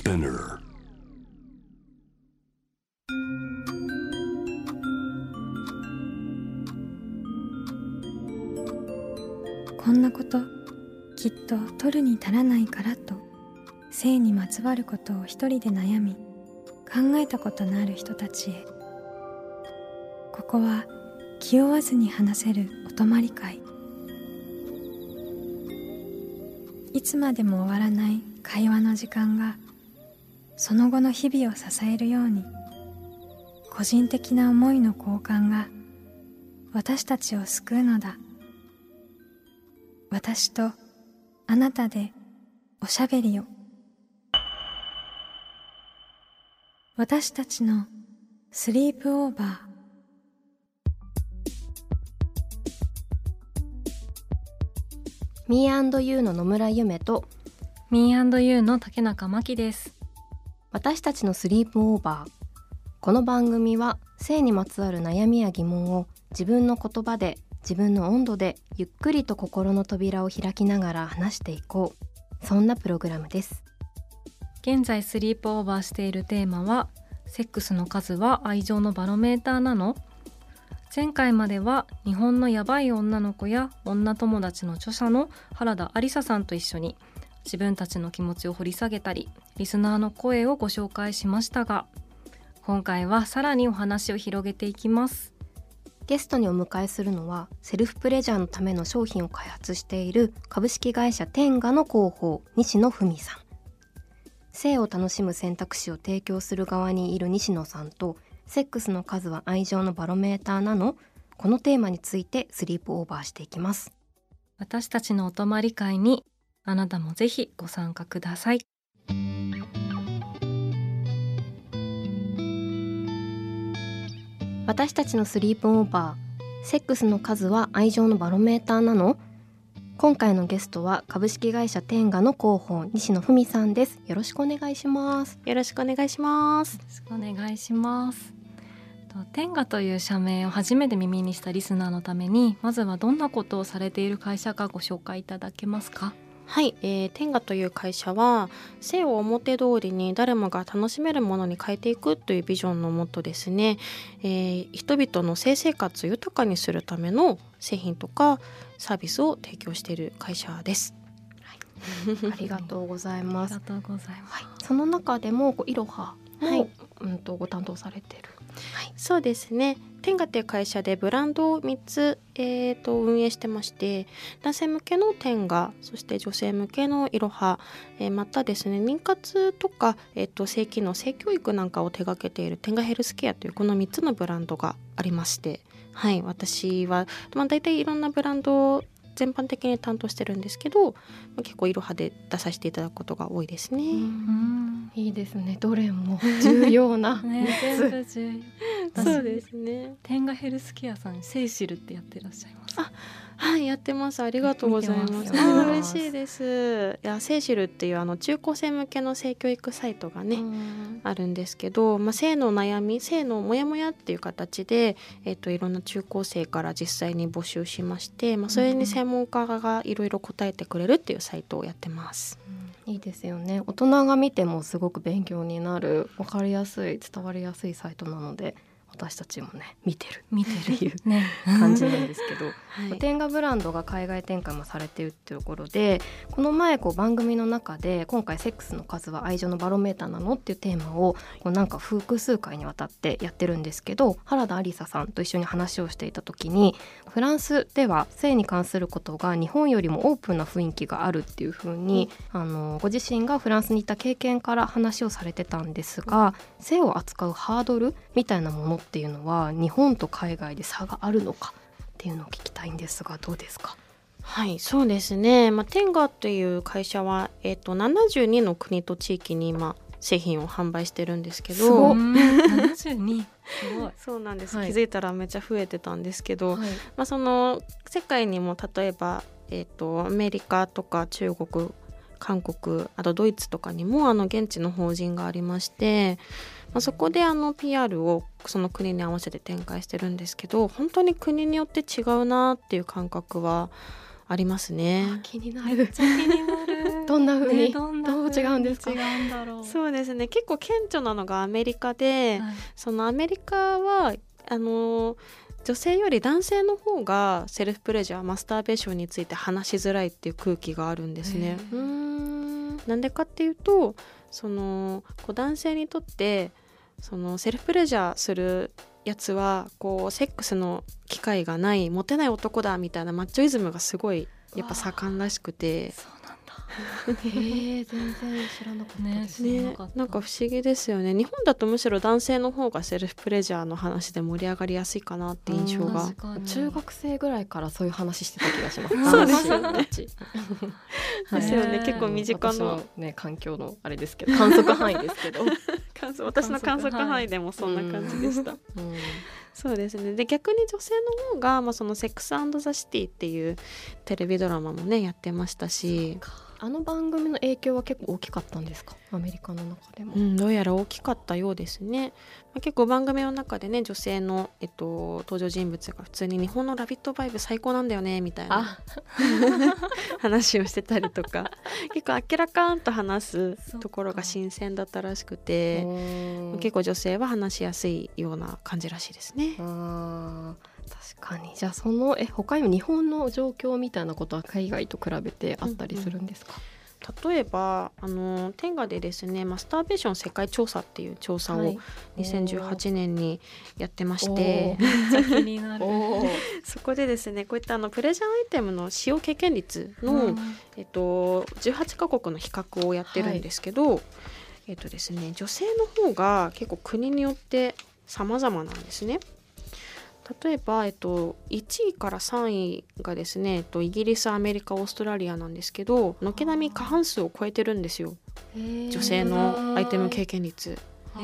Spinner. こんなこときっと取るに足らないからと性にまつわることを一人で悩み考えたことのある人たちへ、ここは気負わずに話せるお泊まり会。いつまでも終わらない会話の時間がその後の日々を支えるように、個人的な思いの交換が私たちを救うのだ。私とあなたでおしゃべりを。私たちのスリープオーバー。 Me&You の野村ゆめと Me&You の竹中真希です。 私たちのスリープオーバー。この番組は性にまつわる悩みや疑問を自分の言葉で自分の温度でゆっくりと心の扉を開きながら話していこう、そんなプログラムです。 現在スリープオーバーしているテーマは、セックスの数は愛情のバロメーターなの？前回までは日本のやばい女の子や女友達の著者の原田ありささんと一緒に自分たちの気持ちを掘り下げたり、リスナーの声をご紹介しましたが、今回はさらにお話を広げていきます。 ゲストにお迎えするのは、セルフプレジャーのための商品を開発している株式会社テンガの広報、西野文さん。性を楽しむ選択肢を提供する側にいる西野さんと、セックスの数は愛情のバロメーターなの？このテーマについてスリープオーバーしていきます。 私たちのお泊まり会にあなたもぜひご参加ください。 私たちのスリープオーバー。セックスの数は愛情のバロメーターなの？今回のゲストは株式会社テンガの広報、西野文さんです。よろしくお願いします。 よろしくお願いします。 よろしくお願いします。テンガという社名を初めて耳にしたリスナーのために、まずはどんなことをされている会社かご紹介いただけますか？ はい、テンガという会社は性を表通りに誰もが楽しめるものに変えていくというビジョンのもとですね、人々の性生活を豊かにするための製品とかサービスを提供している会社です。 ありがとうございます。 ありがとうございます。 はい、その中でもイロハも、 はい、 ご担当されている。 はい、そうですね。テンガという会社でブランドを3つ、運営してまして、男性向けのテンガ、そして女性向けのイロハ、またですね、妊活とか、性機能、性教育なんかを手掛けているテンガヘルスケアというこの3つのブランドがありまして、はい、私は、大体いろんなブランドを全般的に担当してるんですけど、結構イロハで出させていただくことが多いですね。 いいですね。どれも重要なね、全部重要。 そうですね。 テンガヘルスケアさん、セイシルってやってらっしゃいます？ はい、やってます。ありがとうございます。嬉しいです。いや、セイシルっていう中高生向けの性教育サイトがねあるんですけど、性の悩み、性のモヤモヤっていう形で、いろんな中高生から実際に募集しまして、それに専門家がいろいろ答えてくれるっていうサイトをやってます。 いいですよね。大人が見てもすごく勉強になる、分かりやすい、伝わりやすいサイトなので、私たちもね見てるっていう、ね、感じなんですけど、はい、テンガブランドが海外展開もされているっていうところで、この前番組の中で今回セックスの数は愛情のバロメーターなのっていうテーマをなんか複数回にわたってやってるんですけど、原田ありささんと一緒に話をしていた時に、フランスでは性に関することが日本よりもオープンな雰囲気があるっていう風に、ご自身がフランスに行った経験から話をされてたんですが、性を扱うハードルみたいなものっていうのは日本と海外で差があるのかっていうのを聞きたいんですが、どうですか？ はい、そうですね。テンガという会社は、72の国と地域に今製品を販売してるんですけど、 72すごい。 そうなんです、 はい、 気づいたらめっちゃ増えてたんですけど、 はい、 その世界にも例えば、アメリカとか中国、韓国、あとドイツとかにも現地の法人がありまして、そこでPR をその国に合わせて展開してるんですけど、本当に国によって違うなっていう感覚はあありますね。 気になる。 気になるどんな風に、 どう違うんですか？ 違うんだろう。 そうですね、結構顕著なのがアメリカで、 はいそのアメリカは女性より男性の方がセルフプレジャーマスターベーションについて話しづらいっていう空気があるんですね。なんでかっていうとこう男性にとってセルフプレジャーするやつはこうセックスの機会がないモテない男だみたいなマッチョイズムがすごいやっぱ盛んらしくて、 そうなんだ。 全然知らなかったですね。 ね、なんか不思議ですよね。日本だとむしろ男性の方がセルフプレジャーの話で盛り上がりやすいかなって印象が。 確かに中学生ぐらいからそういう話してた気がしますそうですよね男子たちですよね、結構身近な私の、ね、環境のあれですけど観測範囲ですけど私の観測範囲でもそんな感じでした。 うんそうですね。で逆に女性の方が、そのセックス&ザ・シティっていうテレビドラマもねやってましたし、 あの番組の影響は結構大きかったんですか？アメリカの中でも。 どうやら大きかったようですね。結構番組の中でね女性の、登場人物が普通に日本のラビットバイブ最高なんだよねみたいな話をしてたりとか結構あっけらかんと話すところが新鮮だったらしくて、結構女性は話しやすいような感じらしいですね。 確かに。じゃあ他にも日本の状況みたいなことは海外と比べてあったりするんですか？ 例えばテンガでですねマスターベーション世界調査っていう調査を2018年にやってまして、 めっちゃ気になるそこでですねこういったプレジャーアイテムの使用経験率の、18カ国の比較をやってるんですけど、ですね、女性の方が結構国によって様々なんですね。例えば、1位から3位がですね、イギリス、アメリカ、オーストラリアなんですけど軒並み過半数を超えてるんですよ、女性のアイテム経験率。はい、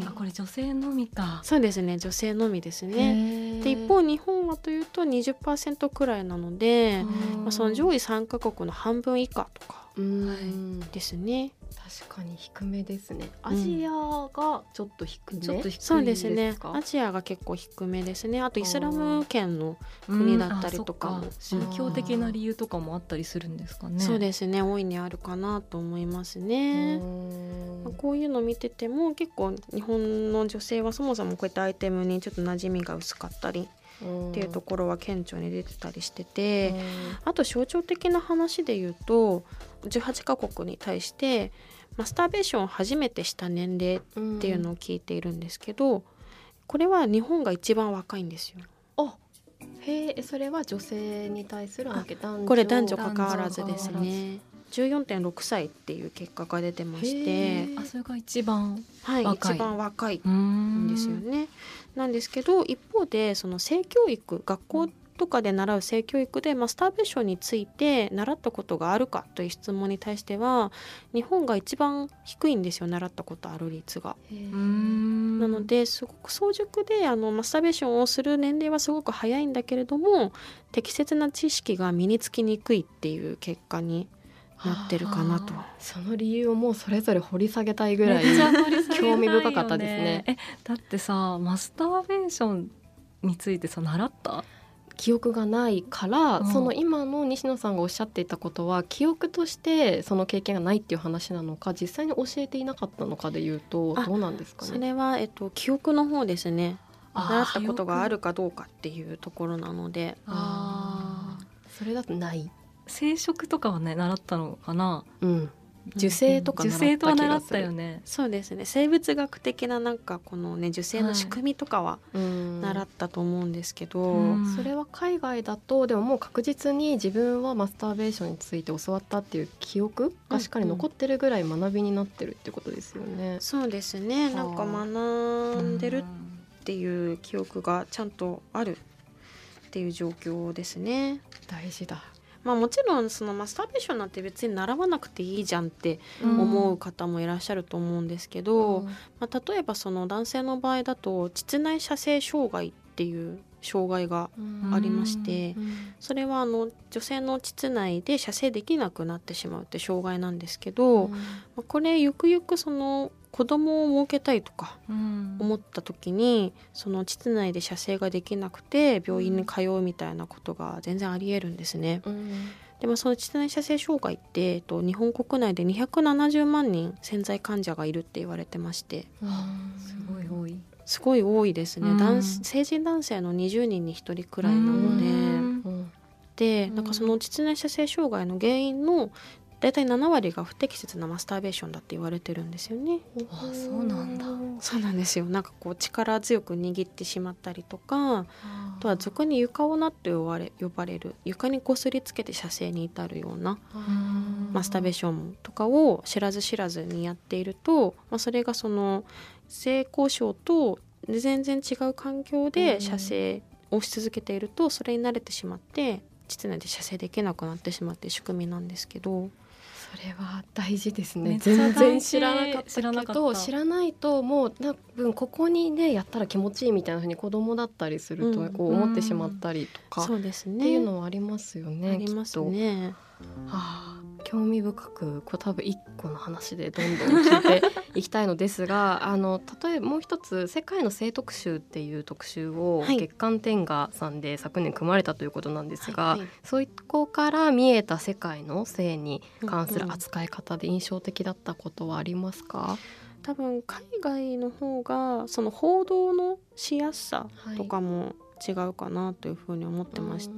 これ女性のみか。 そうですね、女性のみですね。で一方日本はというと 20% くらいなので、その上位3カ国の半分以下とかですね。 確かに低めですね。アジアがちょっと低め、 そうですね、アジアが結構低めですね。あとイスラム圏の国だったりとかも、 宗教的な理由とかもあったりするんですかね。 そうですね、大いにあるかなと思いますね。こういうの見てても結構日本の女性はそもそもこういったアイテムにちょっと馴染みが薄かったりっていうところは顕著に出てたりしてて、あと象徴的な話で言うと18カ国に対してマスターベーションを初めてした年齢っていうのを聞いているんですけど、これは日本が一番若いんですよ。 それは女性に対するアンケート？ これ男女関わらずですね。14.6 歳っていう結果が出てまして、 それが一番一番若いんですよね。なんですけど一方でその性教育、学校とかで習う性教育でマスターベーションについて習ったことがあるかという質問に対しては日本が一番低いんですよ、習ったことある率が。なのですごく早熟でマスターベーションをする年齢はすごく早いんだけれども適切な知識が身につきにくいっていう結果になってるかなと。 その理由をもうそれぞれ掘り下げたいぐらい興味深かったですね。 だってさマスターベーションについてさ習った？ 記憶がないから、その今の西野さんがおっしゃっていたことは記憶としてその経験がないっていう話なのか実際に教えていなかったのかでいうとどうなんですかね。 それは、記憶の方ですね。習ったことがあるかどうかっていうところなので。 それだとない。 生殖とかはね習ったのかな。 受精とか習った気がする。 受精とは習ったよね。 そうですね、生物学的ななんかこのね受精の仕組みとかは習ったと思うんですけど、 それは海外だとでももう確実に自分はマスターベーションについて教わったっていう記憶がしっかり残ってるぐらい学びになってるってことですよね。 そうですね、なんか学んでるっていう記憶がちゃんとあるっていう状況ですね。 大事だ。 もちろんそのマスターベーションなんて別に習わなくていいじゃんって思う方もいらっしゃると思うんですけど、例えばその男性の場合だと膣内射精障害っていう障害がありまして、それは女性の膣内で射精できなくなってしまうって障害なんですけど、これゆくゆくその子供を設けたいとか思った時に、その膣内で射精ができなくて病院に通うみたいなことが全然ありえるんですね。でもその膣内射精障害って、日本国内で270万人潜在患者がいるって言われてまして、 すごい多い。 すごい多いですね。成人男性の20人に1人くらいなので、なんかその膣内射精障害の原因のだいたい7割が不適切なマスターベーションだって言われてるんですよね。 そうなんだ。 そうなんですよ。なんかこう力強く握ってしまったりとか、あとは俗に床女って呼ばれる床にこすりつけて射精に至るようなマスターベーションとかを知らず知らずにやっていると、それがその性交渉と全然違う環境で射精をし続けていると、それに慣れてしまって膣内で射精できなくなってしまって仕組みなんですけど、 それは大事ですね。全然知らなかったけど、知らないともう多分ここにねやったら気持ちいいみたいな風に子供だったりするとこう思ってしまったりとか、 そうですね、 っていうのはありますよね。 ありますね。 興味深くこれ多分1個の話でどんどん聞いていきたいのですが例えばもう一つ世界の性特集っていう特集を月刊天下さんで昨年組まれたということなんですが、そういこから見えた世界の性に関する扱い方で印象的だったことはありますか？ 多分海外の方がその報道のしやすさとかも違うかなというふうに思ってまして、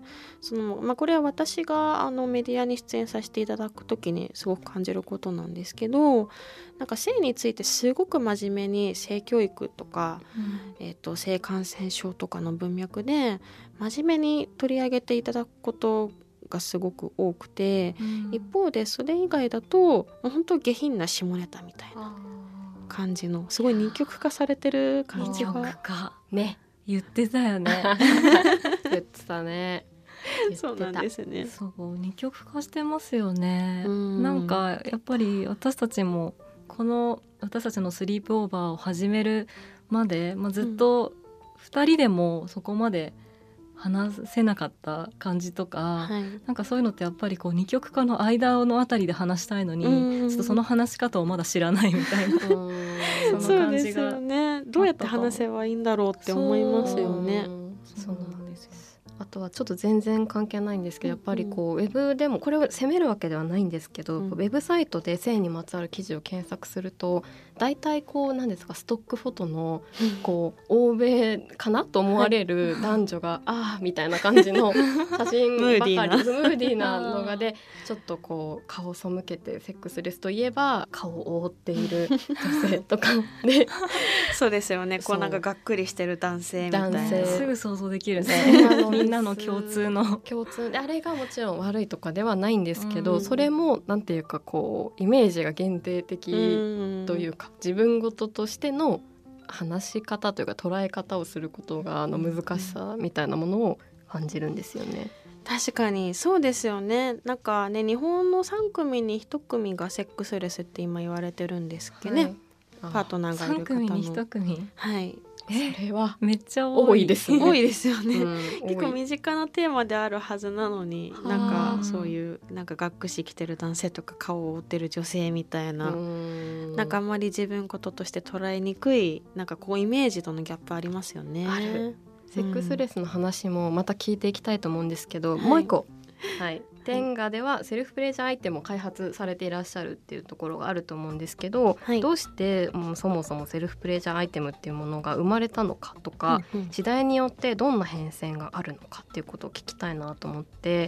これは私がメディアに出演させていただくときにすごく感じることなんですけど、なんか性についてすごく真面目に性教育とか、性感染症とかの文脈で真面目に取り上げていただくことがすごく多くて、一方でそれ以外だと本当下品な下ネタみたいな感じのすごい二極化されてる感じがね言ってたよね言ってたね。 そうなんですね。 そう二極化してますよね。なんかやっぱり私たちも私たちのスリープオーバーを始めるまで、ずっと2人でもそこまで話せなかった感じとか、なんかそういうのってやっぱりこう二極化の間のあたりで話したいのに、ちょっとその話し方をまだ知らないみたいなその感じが、そうですよね。どうやって話せばいいんだろうって思いますよね。 そうなんです。あとはちょっと全然関係ないんですけど、やっぱりこうウェブでもこれを責めるわけではないんですけど、ウェブサイトで性にまつわる記事を検索すると大体こう何ですか、ストックフォトのこう欧米かなと思われる男女がみたいな感じの写真ばかりムーディーなのがで、ちょっとこう顔を背けてセックスレスといえば顔を覆っている女性とかでそうですよね。こうなんかがっくりしてる男性みたいな、 すぐ想像できるねみんなの共通で、あれがもちろん悪いとかではないんですけど、それもなんていうかこうイメージが限定的というか、自分事としての話し方というか捉え方をすることが難しさみたいなものを感じるんですよね。 確かにそうですよね。なんかね、日本の3組に1組がセックスレスって今言われてるんですけどね、パートナーがいる方の 3組に1組、 それはめっちゃ多いですね。 多いですよね、結構身近なテーマであるはずなのに、なんかそういうなんか学士着てる男性とか顔を覆ってる女性みたいな、なんかあんまり自分事として捉えにくい、なんかこうイメージとのギャップありますよね。 ある。セックスレスの話もまた聞いていきたいと思うんですけど、もう一個、天下ではセルフプレジャーアイテムを開発されていらっしゃるっていうところがあると思うんですけど、どうしてそもそもセルフプレジャーアイテムっていうものが生まれたのかとか、時代によってどんな変遷があるのかっていうことを聞きたいなと思って、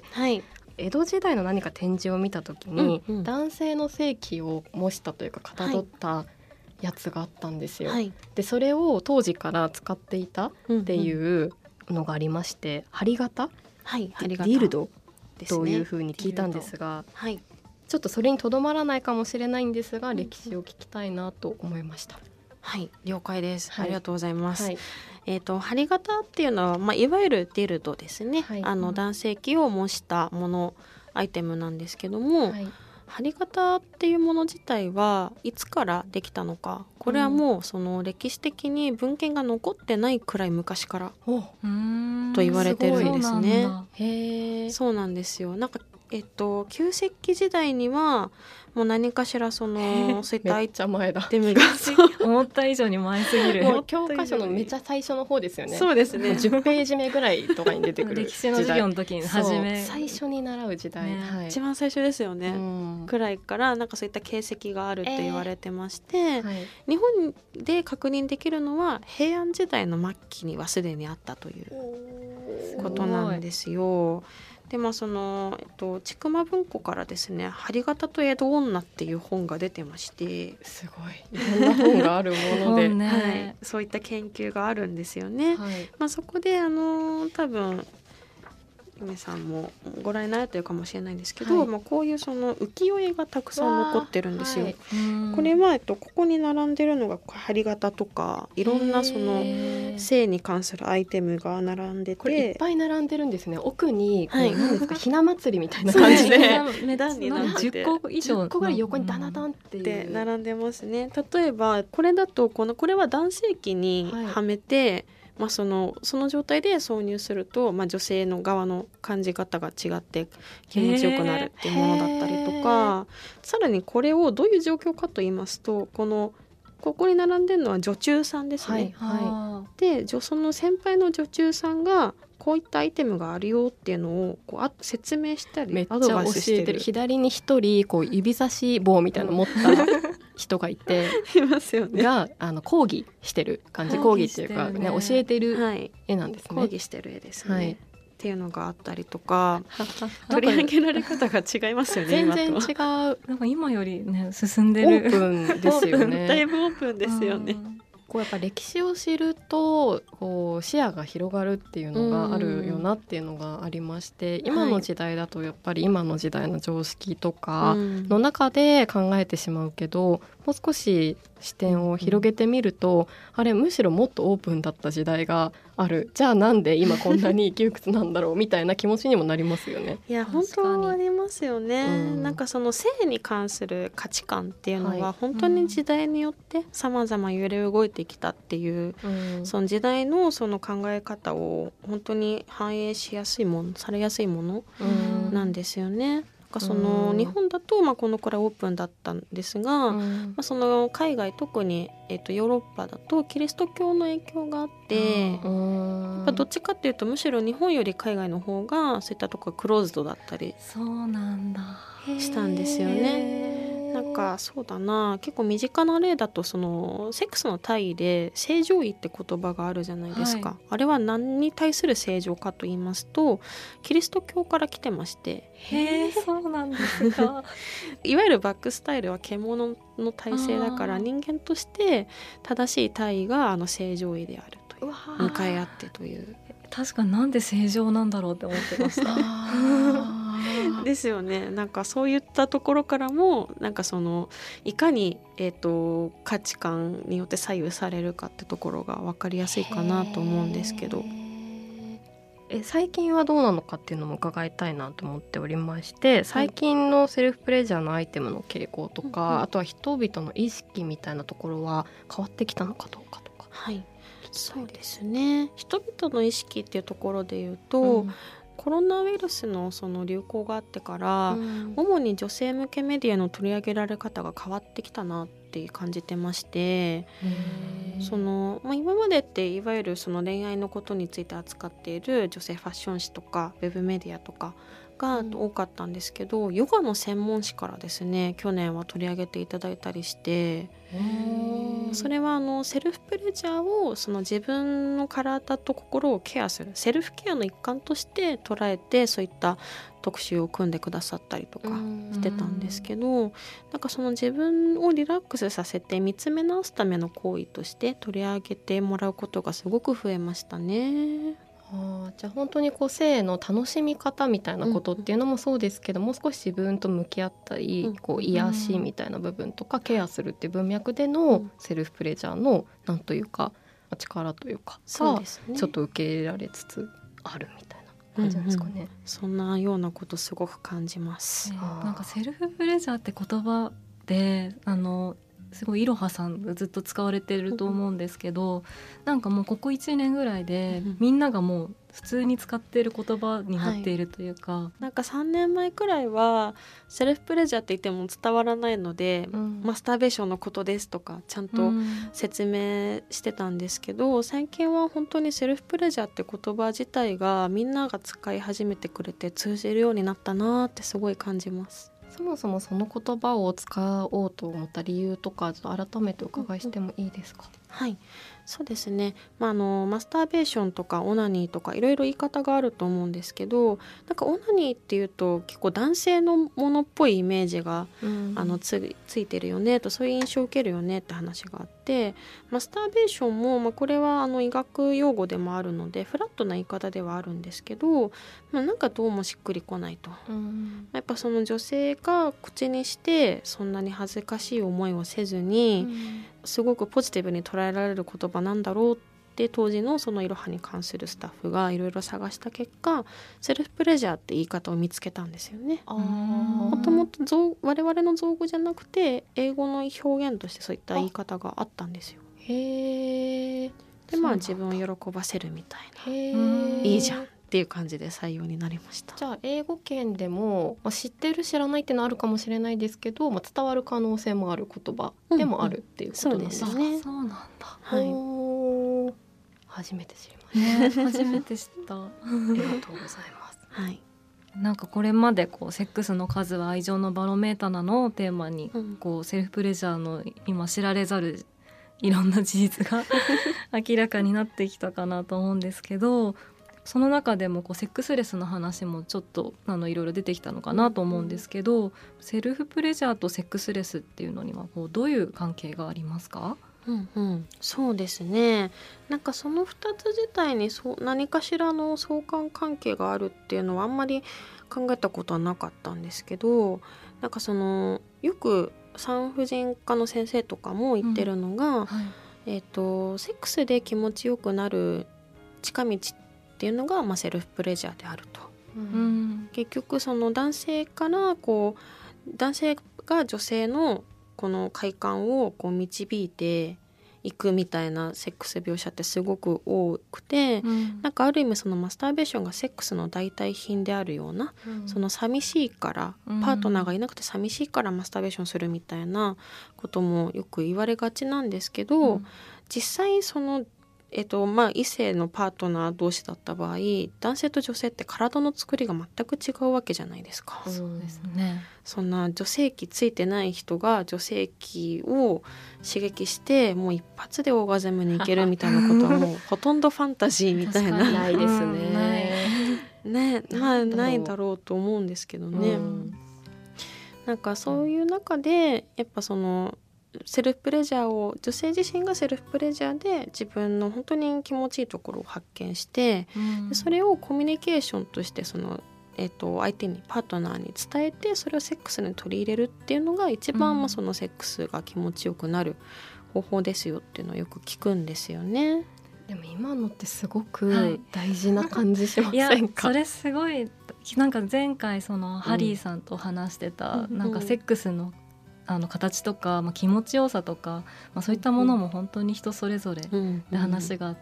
江戸時代の何か展示を見た時に、男性の性器を模したというかかたどったやつがあったんですよ、でそれを当時から使っていたっていうのがありまして、針型、ディルドというふうに聞いたんですが、ちょっとそれにとどまらないかもしれないんですが、歴史を聞きたいなと思いました。 了解です、ありがとうございます。針型っていうのは、いわゆるディルドですね、男性器を模したもの、アイテムなんですけども、針型っていうもの自体はいつからできたのか、これはもうその歴史的に文献が残ってないくらい昔からと言われてるんですね。そうなんですよ。なんか旧石器時代にはもう何かしらそういったアイテムが思った以上に前すぎる。 もう教科書のめちゃ最初の方ですよね。 そうですね。 10ページ目ぐらいとかに出てくる歴史の授業の時に最初に習う時代、 ね、一番最初ですよね、くらいからなんかそういった形跡があるって言われてまして、日本で確認できるのは平安時代の末期にはすでにあったということなんですよ。で千曲文庫からですね、針形と江戸女っていう本が出てまして、 すごいいろんな本があるもので、 はい、そういった研究があるんですよね。そこで多分梅さんもご覧になられてるかもしれないんですけど、こういう浮世絵がたくさん残ってるんですよ。これは、ここに並んでるのが針形とかいろんな性に関するアイテムが並んでて、 これいっぱい並んでるんですね。奥に何ですか、ひな祭りみたいな感じで 10個以上 10個ぐらい横にダナダンっていう並んでますね。例えばこれだとこれは男性器にはめて、その状態で挿入すると、女性の側の感じ方が違って気持ちよくなるっていうものだったりとか、さらにこれをどういう状況かと言いますと、ここに並んでるのは女中さんですね。でその先輩の女中さんがこういったアイテムがあるよっていうのを説明したりアドバイスしてる。 めっちゃ教えてる。左に一人指差し棒みたいなの持った人がいていますよね。 が講義してる感じ、講義っていうか、ね、教えてる絵なんですね。 講義してる絵ですね、っていうのがあったりとか取り上げられ方が違いますよね。 全然違う。 なんか今よりね進んでる。 オープンですよね。 だいぶオープンですよね。 やっぱ歴史を知ると視野が広がるっていうのがあるよなっていうのがありまして、今の時代だとやっぱり今の時代の常識とかの中で考えてしまうけど、もう少し視点を広げてみると、あれむしろもっとオープンだった時代がある、じゃあなんで今こんなに窮屈なんだろうみたいな気持ちにもなりますよね。 いや本当ありますよね、なんか性に関する価値観っていうのは本当に時代によって様々揺れ動いてきたっていう、その時代の考え方を本当に反映しやすいもの、されやすいものなんですよね。日本だとこのくらいオープンだったんですが、海外特に、ヨーロッパだとキリスト教の影響があって、どっちかっていうとむしろ日本より海外の方がそういったところクローズドだったりしたんですよね。なんかそうだな、結構身近な例だとセックスの定義で正常位って言葉があるじゃないですか、あれは何に対する正常かと言いますとキリスト教から来てまして、 そうなんですかいわゆるバックスタイルは獣の体制だから、人間として正しい体位が正常位であるという、向かい合ってという。 確かになんで正常なんだろうって思ってましたですよね。なんかそういったところからもなんかいかに、価値観によって左右されるかってところが分かりやすいかなと思うんですけど、 最近はどうなのかっていうのも伺いたいなと思っておりまして、最近のセルフプレジャーのアイテムの傾向とか、あとは人々の意識みたいなところは変わってきたのかどうかとか。 そうですね。人々の意識っていうところで言うと、コロナウイルスの流行があってから、主に女性向けメディアの取り上げられ方が変わってきたなって感じてまして、今までっていわゆる恋愛のことについて扱っている女性ファッション誌とかウェブメディアとかが多かったんですけど、ヨガの専門誌からですね去年は取り上げていただいたりして、それはセルフプレジャーを自分の体と心をケアするセルフケアの一環として捉えて、そういった特集を組んでくださったりとかしてたんですけど、なんか自分をリラックスさせて見つめ直すための行為として取り上げてもらうことがすごく増えましたね。 じゃあ本当に性の楽しみ方みたいなことっていうのもそうですけど、もう少し自分と向き合ったり、癒しみたいな部分とかケアするっていう文脈でのセルフプレジャーのなんというか力というかがちょっと受け入れられつつあるみたいな感じなんですかね。 そんなようなことすごく感じます。 なんかセルフプレジャーって言葉ですごいいろはさんがずっと使われてると思うんですけど、なんかもうここ1年ぐらいでみんながもう普通に使っている言葉になっているというか、 なんか3年前くらいはセルフプレジャーって言っても伝わらないので、マスターベーションのことですとかちゃんと説明してたんですけど、最近は本当にセルフプレジャーって言葉自体がみんなが使い始めてくれて通じるようになったなってすごい感じます。 そもそもその言葉を使おうと思った理由とか改めてお伺いしてもいいですか？ はい、そうですね、マスターベーションとかオナニーとかいろいろ言い方があると思うんですけど、なんかオナニーっていうと結構男性のものっぽいイメージが、ついてるよねと、そういう印象を受けるよねって話があって、マスターベーションも、これは医学用語でもあるのでフラットな言い方ではあるんですけど、なんかどうもしっくりこないと、やっぱその女性が口にしてそんなに恥ずかしい思いをせずに、すごくポジティブに捉えられる言葉なんだろうって当時のそのいろはに関するスタッフがいろいろ探した結果、セルフプレジャーって言い方を見つけたんですよね。もともと我々の造語じゃなくて英語の表現としてそういった言い方があったんですよ。 へー。 で自分を喜ばせるみたいな、いいじゃんっていう感じで採用になりました。 じゃあ英語圏でも、知ってる知らないってのあるかもしれないですけど、伝わる可能性もある言葉でもあるっていうことなんですね。 そうですね。 そうなんだ。 はい。 初めて知りました。 初めて知った。 ありがとうございます。 はい。 なんかこれまでセックスの数は愛情のバロメーターなのをテーマに、セルフプレジャーの今知られざるいろんな事実が明らかになってきたかなと思うんですけど、その中でもセックスレスの話もちょっといろいろ出てきたのかなと思うんですけど、セルフプレジャーとセックスレスっていうのにはどういう関係がありますか？ そうですね、なんかその2つ自体に何かしらの相関関係があるっていうのはあんまり考えたことはなかったんですけど、なんかよく産婦人科の先生とかも言ってるのが、セックスで気持ちよくなる近道っていうのが、セルフプレジャーであると、結局その男性から男性が女性のこの快感を導いていくみたいなセックス描写ってすごく多くて、なんかある意味そのマスターベーションがセックスの代替品であるような、その寂しいから、パートナーがいなくて寂しいからマスターベーションするみたいなこともよく言われがちなんですけど、実際その異性のパートナー同士だった場合、男性と女性って体の作りが全く違うわけじゃないですか。 そうですね。 そんな女性器ついてない人が女性器を刺激してもう一発でオーガズムに行けるみたいなことはもうほとんどファンタジーみたいなないですね。 ないだろうと思うんですけどね。なんかそういう中でやっぱそのセルフプレジャーを女性自身がセルフプレジャーで自分の本当に気持ちいいところを発見して、でそれをコミュニケーションとして相手にパートナーに伝えてそれをセックスに取り入れるっていうのが一番、そのセックスが気持ちよくなる方法ですよっていうのをよく聞くんですよね。 でも今のってすごく大事な感じしませんか？ いやそれすごい、なんか前回ハリーさんと話してた、なんかセックスの形とか、気持ちよさとか、そういったものも本当に人それぞれで話があって、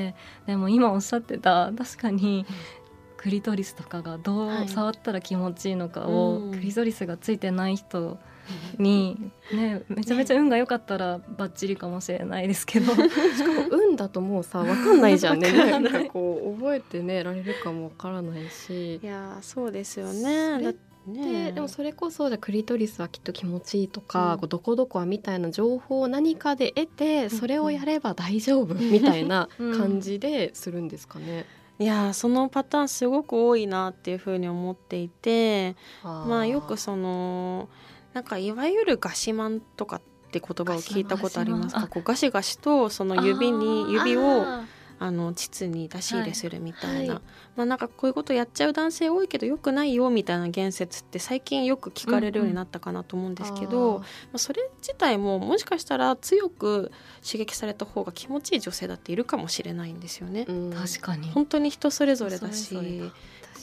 でも今おっしゃってた確かにクリトリスとかがどう触ったら気持ちいいのかを、クリトリスがついてない人に、めちゃめちゃ運が良かったらバッチリかもしれないですけどしかも運だともう分かんないじゃんねなんか覚えてられるかも分からないし、 いやそうですよね。 でもそれこそクリトリスはきっと気持ちいいとか、どこどこはみたいな情報を何かで得て、それをやれば大丈夫みたいな感じでするんですかね。 いやそのパターンすごく多いなっていうふうに思っていて、よくなんかいわゆるガシマンとかって言葉を聞いたことありますか？ガシガシとその指を膣に出し入れするみたいな、なんかこういうことやっちゃう男性多いけどよくないよみたいな言説って最近よく聞かれるようになったかなと思うんですけど、それ自体ももしかしたら強く刺激された方が気持ちいい女性だっているかもしれないんですよね。 確かに本当に人それぞれだし、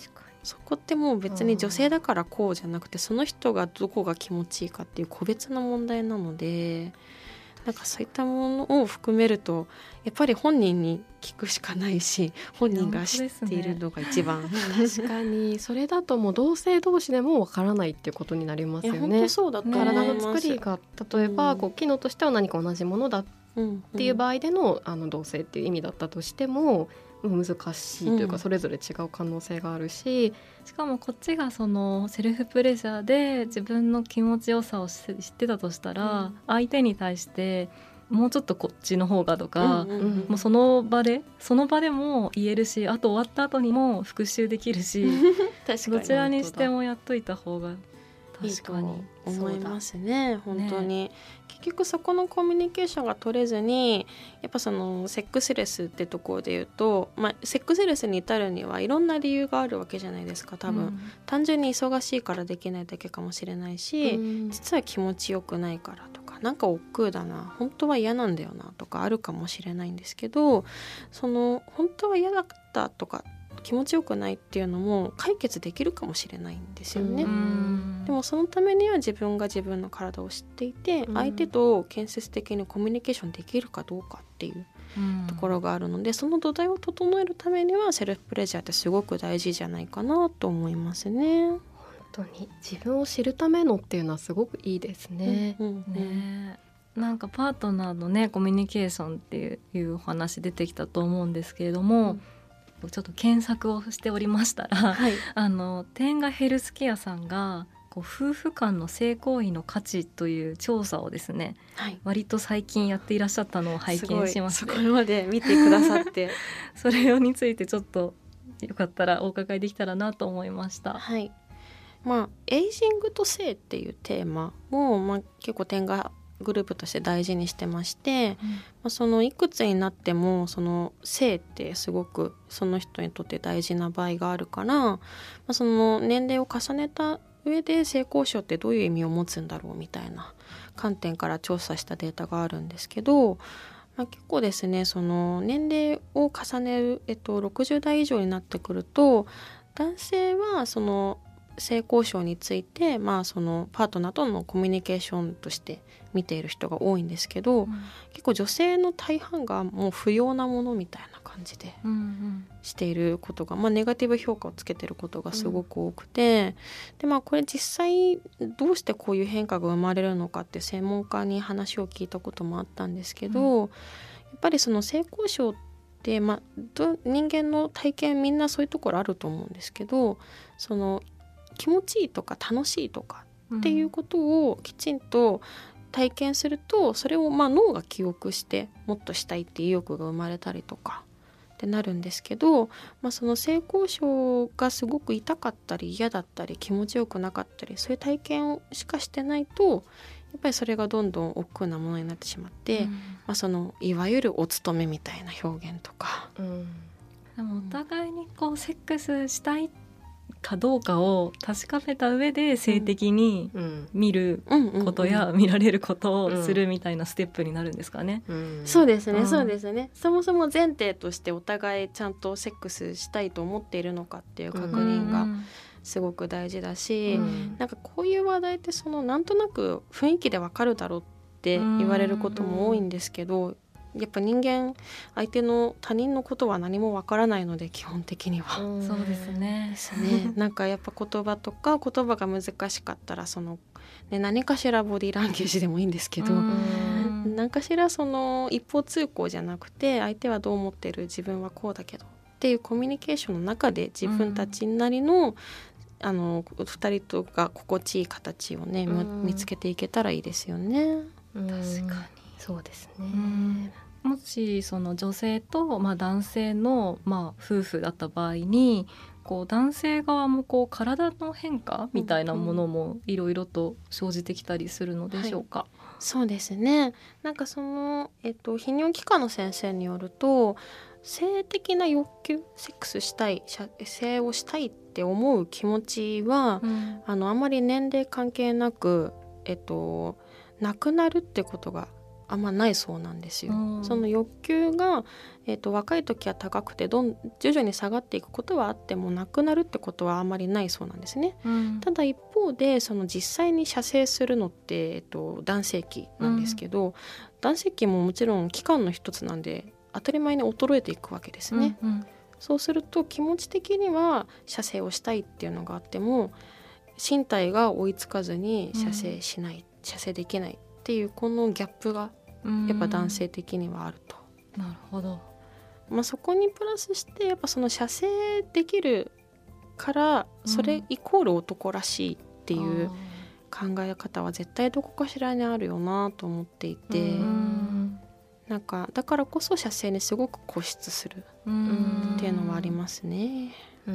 そこってもう別に女性だからこうじゃなくて、その人がどこが気持ちいいかっていう個別の問題なので、なんかそういったものを含めるとやっぱり本人に聞くしかないし、本人が知っているのが一番、 確かにそれだともう同性同士でもわからないっていうことになりますよね。 本当そうだと思います。 体の作りが例えばこう機能としては何か同じものだっていう場合での、同性っていう意味だったとしても難しいというか、それぞれ違う可能性があるし、 しかもこっちがそのセルフプレジャーで自分の気持ちよさを知ってたとしたら、相手に対してもうちょっとこっちの方がとか、もうその場でも言えるし、あと終わった後にも復習できるし確かにどちらにしてもやっといた方が確かに思いますね。本当に、結局そこのコミュニケーションが取れずに、やっぱそのセックスレスってところで言うと、セックスレスに至るにはいろんな理由があるわけじゃないですか。多分、単純に忙しいからできないだけかもしれないし、実は気持ちよくないからとか、なんか億劫だな、本当は嫌なんだよなとかあるかもしれないんですけど、その本当は嫌だったとか気持ちよくないっていうのも解決できるかもしれないんですよね。でもそのためには自分が自分の体を知っていて、相手と建設的にコミュニケーションできるかどうかっていうところがあるので、その土台を整えるためにはセルフプレジャーってすごく大事じゃないかなと思いますね。 本当に自分を知るためのっていうのはすごくいいですね。 なんかパートナーのねコミュニケーションっていうお話出てきたと思うんですけれども、ちょっと検索をしておりましたら、天下ヘルスケアさんがこう夫婦間の性行為の価値という調査をですね、割と最近やっていらっしゃったのを拝見しまして、 そこまで見てくださってそれについてちょっとよかったらお伺いできたらなと思いました。 エイジングと性っていうテーマも、結構天下グループとして大事にしてまして、そのいくつになってもその性ってすごくその人にとって大事な場合があるから、その年齢を重ねた上で性交渉ってどういう意味を持つんだろうみたいな観点から調査したデータがあるんですけど、結構ですね、その年齢を重ねる、60代以上になってくると、男性はその性交渉について、そのパートナーとのコミュニケーションとして見ている人が多いんですけど、結構女性の大半がもう不要なものみたいな感じでしていることが、ネガティブ評価をつけていることがすごく多くて、でこれ実際どうしてこういう変化が生まれるのかって専門家に話を聞いたこともあったんですけど、やっぱりその性交渉って人間の体験みんなそういうところあると思うんですけど、その気持ちいいとか楽しいとかっていうことをきちんと体験すると、それを脳が記憶してもっとしたいっていう意欲が生まれたりとかってなるんですけど、その性交渉がすごく痛かったり嫌だったり気持ちよくなかったり、そういう体験しかしてないと、やっぱりそれがどんどん億劫なものになってしまって、そのいわゆるお勤めみたいな表現とか、 でもお互いにこうセックスしたいかどうかを確かめた上で性的に見ることや見られることをするみたいなステップになるんですかね。 そうですね、そうですね。そもそも前提としてお互いちゃんとセックスしたいと思っているのかっていう確認がすごく大事だし、なんかこういう話題ってそのなんとなく雰囲気でわかるだろうって言われることも多いんですけど、やっぱ人間他人のことは何もわからないので、基本的にはそうですねなんかやっぱ言葉とか言葉が難しかったら何かしらボディーランゲージでもいいんですけど、何かしらその一方通行じゃなくて、相手はどう思ってる、自分はこうだけどっていうコミュニケーションの中で自分たちなりの2人とが心地いい形をね、見つけていけたらいいですよね。 確かにそうですね。 もしその女性と、男性の、夫婦だった場合に、こう男性側もこう体の変化みたいなものもいろいろと生じてきたりするのでしょうか。 そうですね。なんかその、泌尿器科の先生によると、性的な欲求、セックスしたい、性をしたいって思う気持ちは、あんまり年齢関係なく、なくなるってことがあんまないそうなんですよ。その欲求が、若い時は高くて徐々に下がっていくことはあってもなくなるってことはあんまりないそうなんですね、ただ一方でその実際に射精するのって、男性器なんですけど、男性器ももちろん器官の一つなんで当たり前に衰えていくわけですね、そうすると気持ち的には射精をしたいっていうのがあっても身体が追いつかずに射精しない、射精できないっていうこのギャップがやっぱ男性的にはあると。 なるほど。 そこにプラスしてやっぱその射精できるからそれイコール男らしいっていう考え方は絶対どこかしらにあるよなと思っていて、なんかだからこそ射精にすごく固執するっていうのはありますね。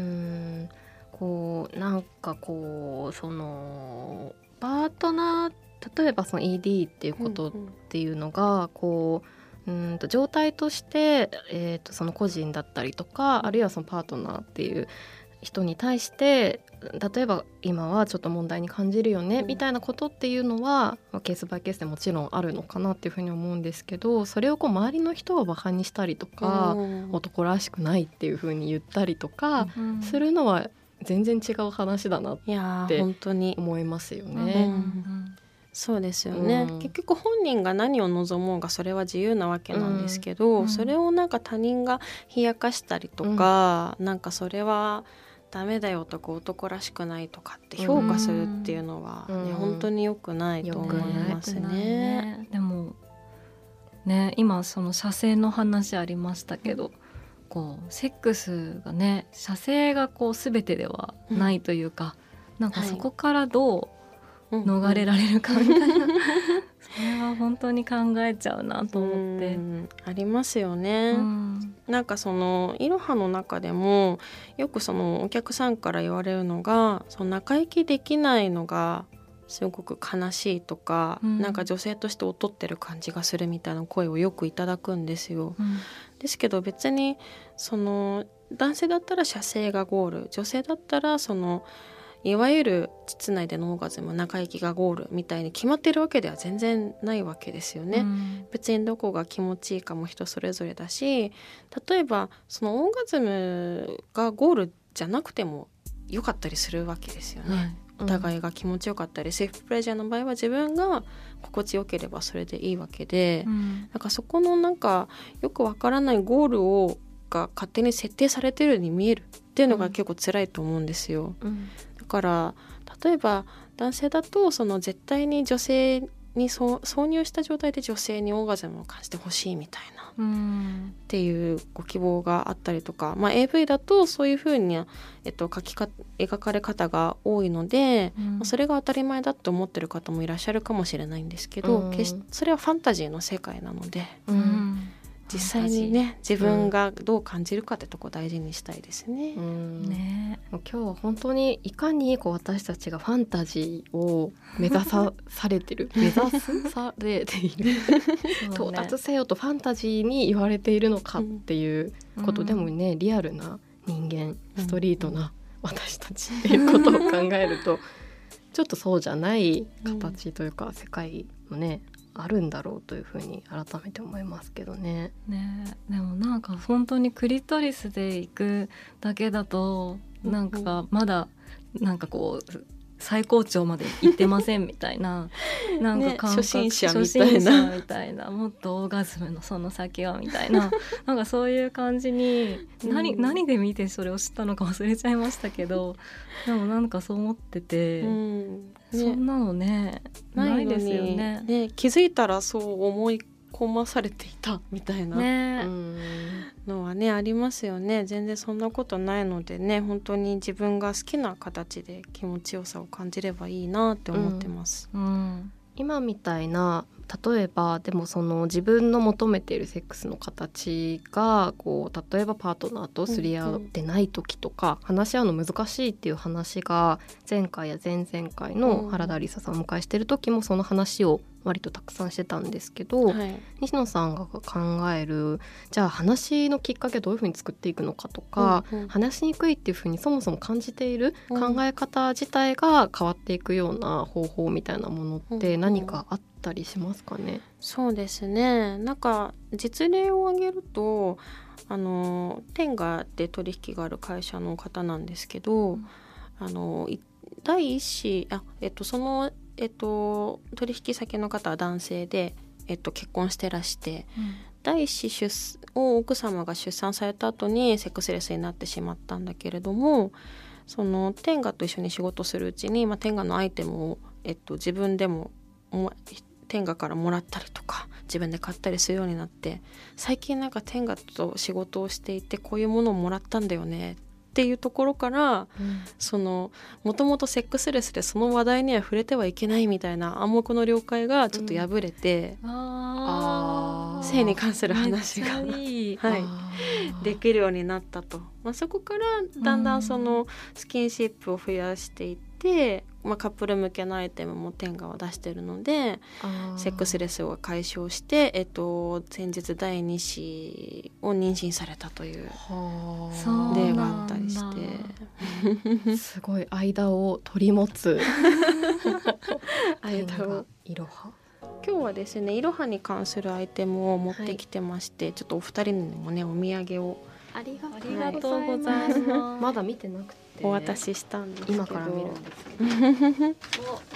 なんかそのパートナー、例えばその ED っていうことっていうのが状態として、その個人だったりとか、あるいはそのパートナーっていう人に対して例えば今はちょっと問題に感じるよね、みたいなことっていうのはケースバイケースでもちろんあるのかなっていうふうに思うんですけど、それを周りの人をバカにしたりとか、男らしくないっていうふうに言ったりとかするのは全然違う話だなって思いますよね。 そうですよね、結局本人が何を望もうがそれは自由なわけなんですけど、それをなんか他人が冷やかしたりとか、なんかそれはダメだよとか男らしくないとかって評価するっていうのは、本当に良くないと思いますね。 でもね、今その射精の話ありましたけど、セックスがね、射精が全てではないというか、なんかそこからどう逃れられるかみたいな、それは本当に考えちゃうなと思って。 ありますよね、なんかそのいろはの中でもよくそのお客さんから言われるのが、その仲良きできないのがすごく悲しいとか、なんか女性として劣ってる感じがするみたいな声をよくいただくんですよ、ですけど別にその男性だったら射精がゴール、女性だったらそのいわゆる膣内でのオーガズム、中行きがゴールみたいに決まってるわけでは全然ないわけですよね、別にどこが気持ちいいかも人それぞれだし、例えばそのオーガズムがゴールじゃなくてもよかったりするわけですよね、お互いが気持ちよかったり、セーフプレジャーの場合は自分が心地よければそれでいいわけで、なんかそこのなんかよくわからないゴールが勝手に設定されてるように見えるっていうのが結構辛いと思うんですよ、だから例えば男性だとその絶対に女性に挿入した状態で女性にオーガズムを感じてほしいみたいな、っていうご希望があったりとか、AV だとそういうふうに、描かれ方が多いので、それが当たり前だと思ってる方もいらっしゃるかもしれないんですけど、決してそれはファンタジーの世界なので、実際にね自分がどう感じるかってとこ大事にしたいですね。 今日は本当にいかに私たちがファンタジーを目指されてる目指されている到達せよとファンタジーに言われているのかっていうことでもね、リアルな人間、ストリートな私たちっていうことを考えるとちょっとそうじゃない形というか世界のねあるんだろうというふうに改めて思いますけどね。 でもなんか本当にクリトリスで行くだけだとなんかまだなんか最高潮まで行ってませんみたいななんか感覚、 初心者みたいなもっとオーガズムのその先はみたいななんかそういう感じに何で見てそれを知ったのか忘れちゃいましたけど、でもなんかそう思ってて、そんなのねないですよね。 気づいたらそう思い込まされていたみたいなのはねありますよね。全然そんなことないのでね、本当に自分が好きな形で気持ちよさを感じればいいなって思ってます、 今みたいな例えばでもその自分の求めているセックスの形が例えばパートナーとすり合ってない時とか、話し合うの難しいっていう話が前回や前々回の原田理沙さんをお迎えしてる時もその話を割とたくさんしてたんですけど、西野さんが考えるじゃあ話のきっかけどういうふうに作っていくのかとか、話しにくいっていうふうにそもそも感じている考え方自体が変わっていくような方法みたいなものって何かあったりしますかね？ そうですね、なんか実例を挙げると天下で取引がある会社の方なんですけど、第一子その、取引先の方は男性で、結婚してらして、第一子を奥様が出産された後にセックスレスになってしまったんだけれども、その天下と一緒に仕事するうちに、天下のアイテムを、自分でも天下からもらったりとか自分で買ったりするようになって、最近なんか天下と仕事をしていてこういうものをもらったんだよねっていうところから、もともとセックスレスでその話題には触れてはいけないみたいな暗黙の了解がちょっと破れて、性に関する話ができるようになったと、そこからだんだんそのスキンシップを増やしていって、カップル向けのアイテムも天下は出してるのでセックスレスを解消して、先日第2子を妊娠されたという例があったりしてすごい間を取り持つ間をいろは今日はですねいろはに関するアイテムを持ってきてまして、ちょっとお二人にもねお土産をありがとうございます。まだ見てなくてお渡ししたんですけど、 今から見るんですけど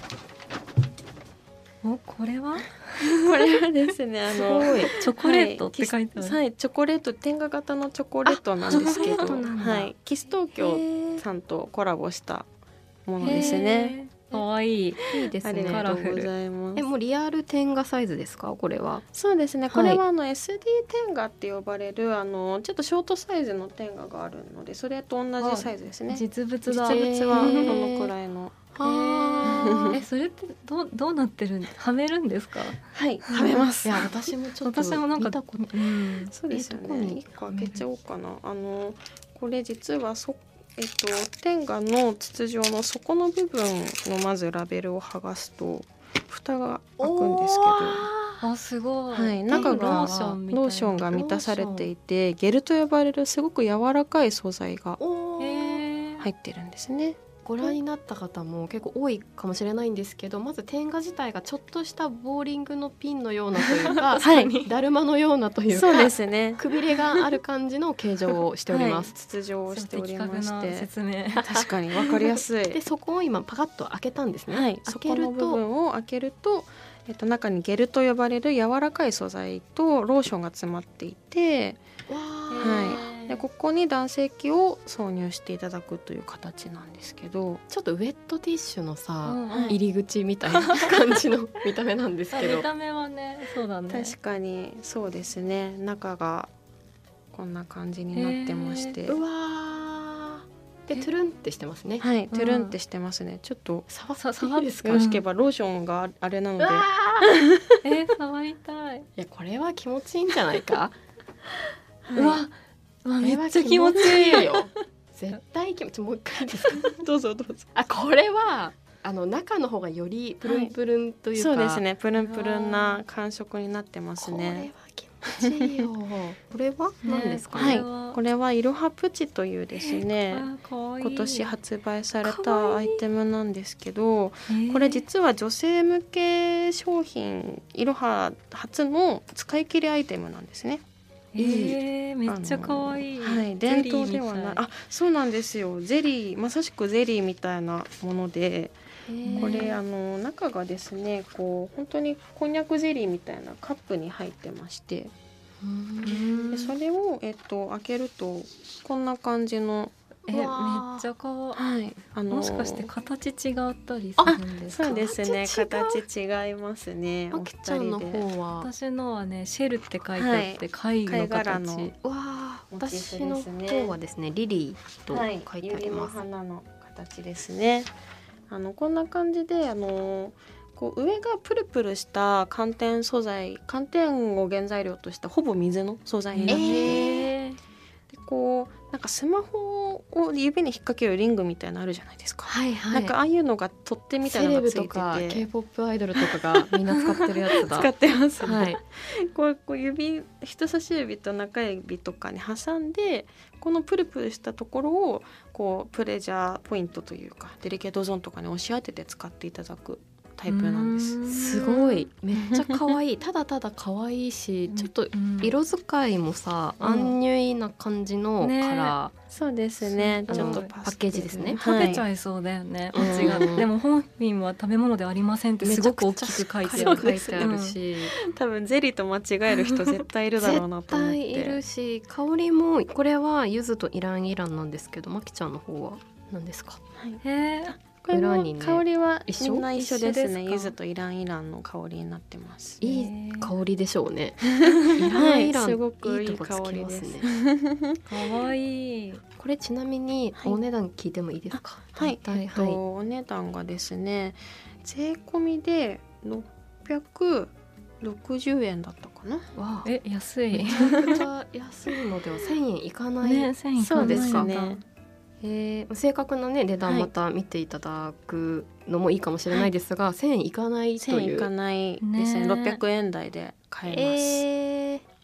これはですねすごいチョコレートって書いてある、 はい、チョコレート天下型のチョコレートなんですけど、キス東京さんとコラボしたものですね。 かわいいですね。 ありがとうございます。 もうリアル天下サイズですかこれは？ そうですね、これはSD 天下って呼ばれるちょっとショートサイズの天下があるので、それと同じサイズですね。 実物だ。 実物はこのくらいの。 それってどうなってるんはめるんですか？ はい、はめます。 いや私もちょっとなんかそうですよね。一個開けちゃおうかな。これ実は天下の筒状の底の部分のまずラベルを剥がすと蓋が開くんですけど、 すごい、中がローションが満たされていて、ゲルと呼ばれるすごく柔らかい素材が入ってるんですね。 ご覧になった方も結構多いかもしれないんですけど、まず天下自体がちょっとしたボーリングのピンのようなというか、だるまのようなというか、 そうですね、 くびれがある感じの形状をしております。 筒状をしておりまして、 説明確かに分かりやすい。 でそこを今パカッと開けたんですね。 そこの部分を開けると、中にゲルと呼ばれる柔らかい素材とローションが詰まっていて、でここに男性器を挿入していただくという形なんですけど、 ちょっとウェットティッシュの入り口みたいな感じの見た目なんですけど見た目はね、そうだね、 確かにそうですね。中がこんな感じになってまして、 うわでトゥルンってしてますね。 トゥルンってしてますね。ちょっと触ですか？ よろしければローションがあれなので触りたい。 いやこれは気持ちいいんじゃないかめっちゃ気持ちいいよ絶対気持ちいい。もう一回ですか？ どうぞ。 これは中の方がよりプルンプルンというか、 そうですね、プルンプルンな感触になってますね。 これは気持ちいいよこれは何ですかね？ これはいろはプチというですね、今年発売されたアイテムなんですけど、これ実は女性向け商品、いろは初の使い切りアイテムなんですね。 めっちゃ可愛い。 伝統ではない。そうなんですよ。ゼリー、まさしくゼリーみたいなもので、これ中がですね、こう本当にこんにゃくゼリーみたいなカップに入ってまして、でそれを開けるとこんな感じの。 めっちゃ可愛い。もしかして形違ったりするんですか？ そうですね、形違いますね。 あきちゃんの方は、 私のはねシェルって書いてあって、貝の形。 私の方はですねリリーと書いてあります。 花の形ですね。こんな感じでこう上がプルプルした寒天素材、寒天を原材料としたほぼ水の素材になってて、でこうなんかスマホを指に引っ掛けるリングみたいなのあるじゃないですか、 はいはい、 なんかああいうのが取っ手みたいなのがついてて、 セレブとか K-POP アイドルとかがみんな使ってるやつだ使ってますね、 はい、 こう人差し指と中指とかに挟んでこのプルプルしたところをこうプレジャーポイントというかデリケートゾーンとかに押し当てて使っていただくタイプなんです。 すごいめっちゃ可愛いただただ可愛いし、ちょっと色使いもさ、アンニュイな感じのカラー、 そうですね、ちょっとパッケージですね、 食べちゃいそうだよね、間違ってでも本品は食べ物ではありませんってすごく大きく書いてあるし、 多分ゼリーと間違える人絶対いるだろうなと思って絶対いるし、香りもこれは柚子とイランイランなんですけど、まきちゃんの方は何ですか？ へー、これも香りはみんな一緒ですね。柚子とイランイランの香りになってます。 いい香りでしょうね。イランイラン、 すごくいい香りですね。 可愛い。 これちなみにお値段聞いてもいいですか？ はい、お値段がですね、税込みで660円だったかな。 わあ、 安い。 めちゃくちゃ安いのでは1000円いかない、 ね、1000円いかない。 そうですね。 正確な、ね、値段また見ていただくのもいいかもしれないですが、1000円いかないという、1000円いかないですね、600円台で買えます、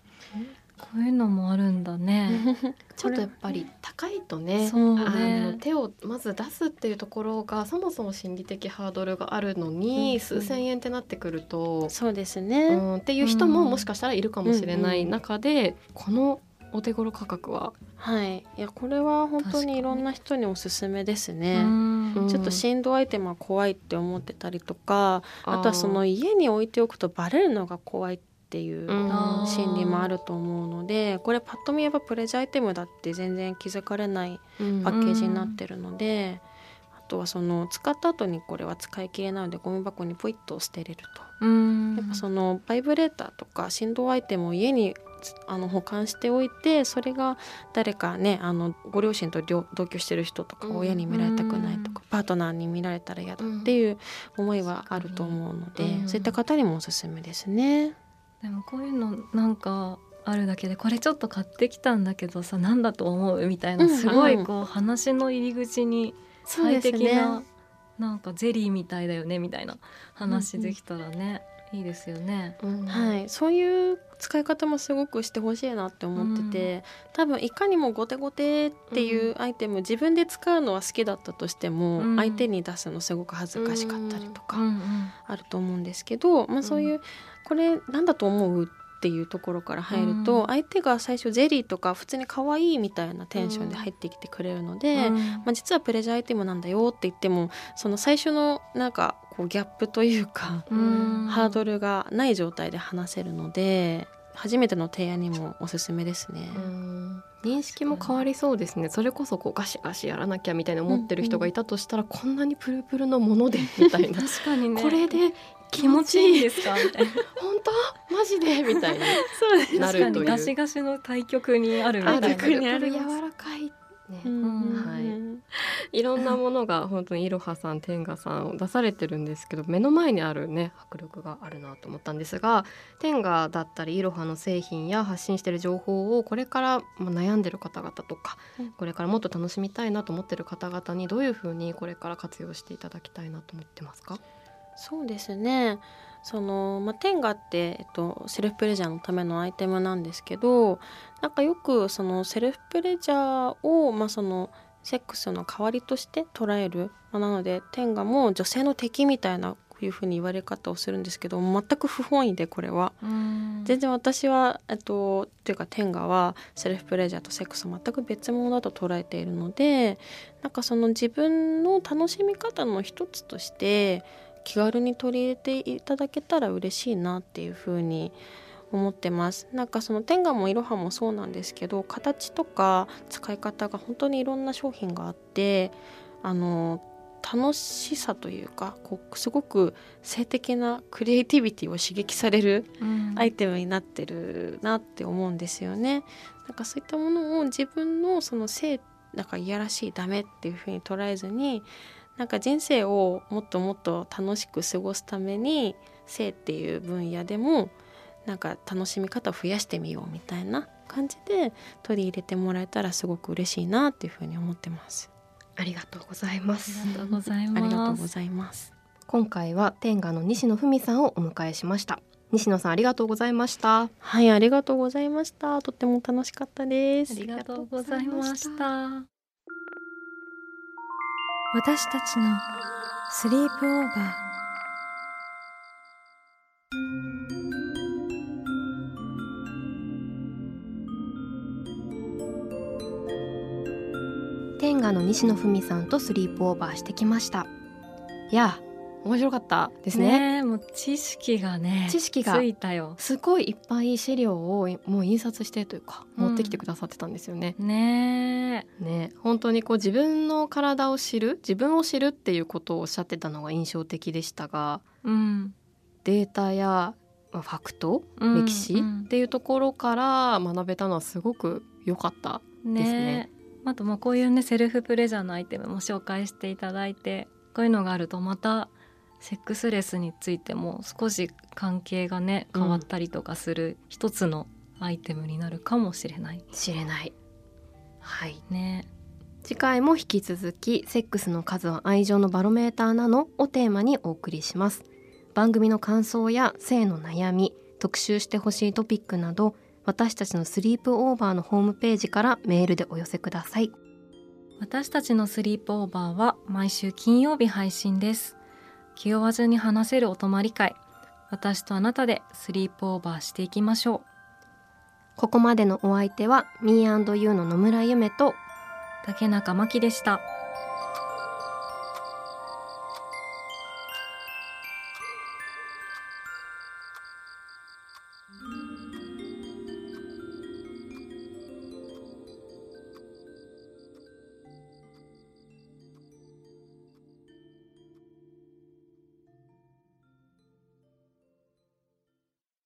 こういうのもあるんだねちょっとやっぱり高いとね、 そうね、 手をまず出すっていうところがそもそも心理的ハードルがあるのに、数千円ってなってくると、 そうですね、 っていう人ももしかしたらいるかもしれない中で、このお手頃価格は、 はい、いやこれは本当にいろんな人におすすめですね。ちょっと振動アイテムは怖いって思ってたりとか、あとはその家に置いておくとバレるのが怖いっていう心理もあると思うので、これパッと見やっぱプレジャーアイテムだって全然気づかれないパッケージになってるので、あとはその使った後にこれは使い切れないのでゴミ箱にポイッと捨てれると、やっぱそのバイブレーターとか振動アイテムを家に保管しておいて、それが誰かねご両親と同居してる人とか親に見られたくないとか、パートナーに見られたら嫌だっていう思いはあると思うので、そういった方にもおすすめですね。 でもこういうのなんかあるだけで、これちょっと買ってきたんだけどさ何だと思うみたいな、すごいこう話の入り口に最適な、なんかゼリーみたいだよねみたいな話できたらね、いいですよね、 はい、そういう使い方もすごくしてほしいなって思ってて、多分いかにもゴテゴテっていうアイテム、自分で使うのは好きだったとしても、相手に出すのすごく恥ずかしかったりとかあると思うんですけど、そういうこれなんだと思うっていうところから入ると、相手が最初ゼリーとか普通に可愛いみたいなテンションで入ってきてくれるので、実はプレジャーアイテムなんだよって言っても、その最初のなんかこうギャップというか、ハードルがない状態で話せるので、初めての提案にもおすすめですね。 認識も変わりそうですね。それこそこうガシガシやらなきゃみたいな思ってる人がいたとしたら、こんなにプルプルのものでみたいな確かにね、 これで気持ちいいですかみたいな本当マジでみたいになるという、 ガシガシの対極にあるみたいな、 プルプル柔らかいね、はい、いろんなものが本当にいろはさん、天賀さんを出されてるんですけど、目の前にあるね迫力があるなと思ったんですが、天賀だったりいろはの製品や発信している情報をこれから悩んでる方々とか、これからもっと楽しみたいなと思ってる方々にどういうふうにこれから活用していただきたいなと思ってますか？ そうですね、天賀って、セルフプレジャーのためのアイテムなんですけど、なんかよくそのセルフプレジャーを、そのセックスの代わりとして捉える、なので天賀も女性の敵みたいないうふうに言われ方をするんですけど、全く不本意で、これは全然私はというか天賀はセルフプレジャーとセックスを全く別物だと捉えているので、なんかその自分の楽しみ方の一つとして気軽に取り入れていただけたら嬉しいなっていうふうに思ってます。なんかその天賀もいろはもそうなんですけど、形とか使い方が本当にいろんな商品があって、楽しさというか、すごく性的なクリエイティビティを刺激されるアイテムになってるなって思うんですよね。なんかそういったものを自分のその性なんかいやらしいダメっていうふうに捉えずに、なんか人生をもっともっと楽しく過ごすために性っていう分野でもなんか楽しみ方を増やしてみようみたいな感じで取り入れてもらえたらすごく嬉しいなっていうふうに思ってます。 ありがとうございます。 ありがとうございます。 ありがとうございます。 今回は天下の西野文さんをお迎えしました。西野さんありがとうございました。 はい、ありがとうございました。とっても楽しかったです。 ありがとうございました。 私たちのスリープオーバー。 天下の西野文さんとスリープオーバーしてきました。いや面白かったですね。 もう知識がついたよ。 すごいいっぱい資料をもう印刷してというか持ってきてくださってたんですよね。 ね本当にこう自分の体を知る、自分を知るっていうことをおっしゃってたのが印象的でしたが、データやファクト、歴史っていうところから学べたのはすごく良かったですね。 あとこういうねセルフプレジャーのアイテムも紹介していただいて、こういうのがあるとまたセックスレスについても少し関係がね変わったりとかする一つのアイテムになるかもしれない。 はいね。 次回も引き続きセックスの数は愛情のバロメーターなのをテーマにお送りします。番組の感想や性の悩み、特集してほしいトピックなど、私たちのスリープオーバーのホームページからメールでお寄せください。 私たちのスリープオーバーは毎週金曜日配信です。気負わずに話せるお泊まり会、私とあなたでスリープオーバーしていきましょう。 ここまでのお相手は Me&You の野村ゆめと竹中真希でした。